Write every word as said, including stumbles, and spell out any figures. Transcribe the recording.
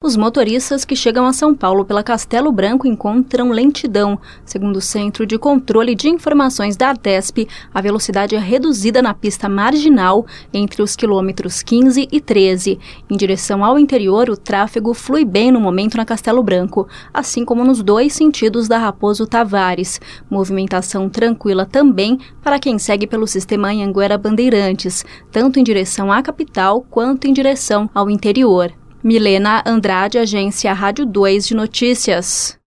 Os motoristas que chegam a São Paulo pela Castelo Branco encontram lentidão. Segundo o Centro de Controle de Informações da Artesp, a velocidade é reduzida na pista marginal entre os quilômetros quinze e treze. Em direção ao interior, o tráfego flui bem no momento na Castelo Branco, assim como nos dois sentidos da Raposo Tavares. Movimentação tranquila também para quem segue pelo sistema Anhanguera Bandeirantes, tanto em direção à capital quanto em direção ao interior. Milena Andrade, Agência Rádio dois de Notícias.